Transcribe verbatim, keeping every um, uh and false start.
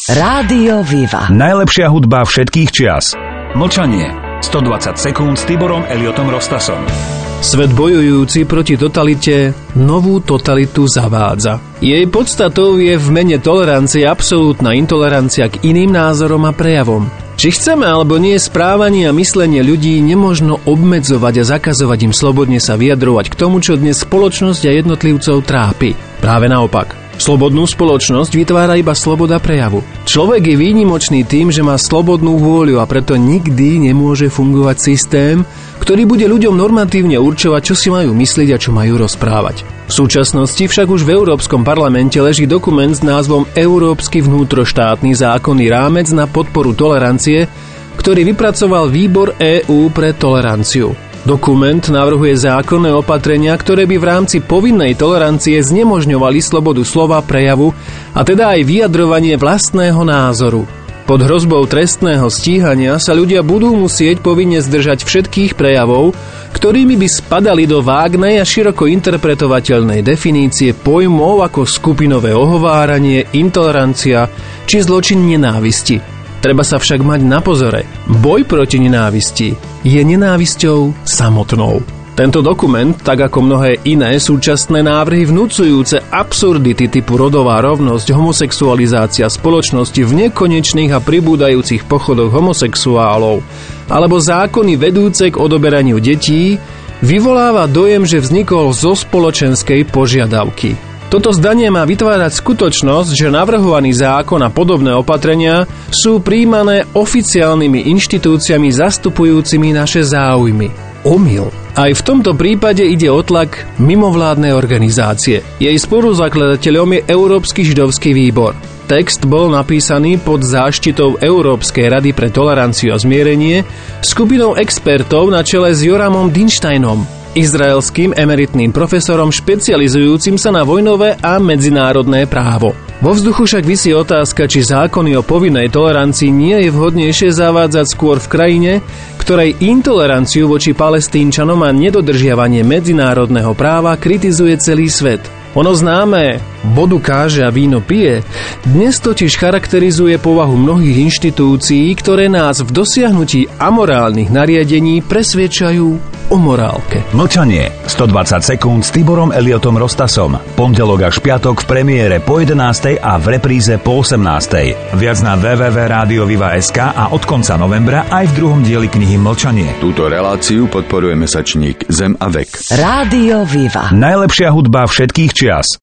Rádio Viva. Najlepšia hudba všetkých čias. Mlčanie. stodvadsať sekúnd s Tiborom Eliotom Rostasom. Svet bojujúci proti totalite novú totalitu zavádza. Jej podstatou je v mene tolerancie absolútna intolerancia k iným názorom a prejavom. Či chceme alebo nie, správanie a myslenie ľudí nemožno obmedzovať a zakazovať im slobodne sa vyjadrovať k tomu, čo dnes spoločnosť a jednotlivcov trápi. Práve naopak. Slobodnú spoločnosť vytvára iba sloboda prejavu. Človek je výnimočný tým, že má slobodnú vôľu a preto nikdy nemôže fungovať systém, ktorý bude ľuďom normatívne určovať, čo si majú myslieť a čo majú rozprávať. V súčasnosti však už v Európskom parlamente leží dokument s názvom Európsky vnútroštátny zákonný rámec na podporu tolerancie, ktorý vypracoval Výbor EÚ pre toleranciu. Dokument navrhuje zákonné opatrenia, ktoré by v rámci povinnej tolerancie znemožňovali slobodu slova, prejavu a teda aj vyjadrovanie vlastného názoru. Pod hrozbou trestného stíhania sa ľudia budú musieť povinne zdržať všetkých prejavov, ktorými by spadali do vágnej a široko interpretovateľnej definície pojmov ako skupinové ohováranie, intolerancia či zločin nenávisti. Treba sa však mať na pozore. Boj proti nenávisti je nenávisťou samotnou. Tento dokument, tak ako mnohé iné súčasné návrhy vnúcujúce absurdity typu rodová rovnosť, homosexualizácia spoločnosti v nekonečných a pribúdajúcich pochodoch homosexuálov alebo zákony vedúce k odoberaniu detí, vyvoláva dojem, že vznikol zo spoločenskej požiadavky. Toto zdanie má vytvárať skutočnosť, že navrhovaný zákon a podobné opatrenia sú prijímané oficiálnymi inštitúciami zastupujúcimi naše záujmy. Omyl. Aj v tomto prípade ide o tlak mimovládnej organizácie. Jej spoluzakladateľom je Európsky židovský výbor. Text bol napísaný pod záštitou Európskej rady pre toleranciu a zmierenie skupinou expertov na čele s Joramom Dinštejnom, izraelským emeritným profesorom špecializujúcim sa na vojnové a medzinárodné právo. Vo vzduchu však visí otázka, či zákony o povinnej tolerancii nie je vhodnejšie zavádzať skôr v krajine, ktorej intoleranciu voči Palestínčanom a nedodržiavanie medzinárodného práva kritizuje celý svet. Ono známe, vodu káže a víno pije, dnes totiž charakterizuje povahu mnohých inštitúcií, ktoré nás v dosiahnutí amorálnych nariadení presviedčajú o morálke. Mlčanie. stodvadsať sekúnd s Tiborom Eliotom Rostasom. Pondelok až piatok v premiére po jedenástej a v repríze po osemnástej. Viac na w w w bodka rádio viva bodka es ká a od konca novembra aj v druhom dieli knihy Mlčanie. Túto reláciu podporuje mesačník Zem a vek. Rádio Viva. Najlepšia hudba všetkých čias.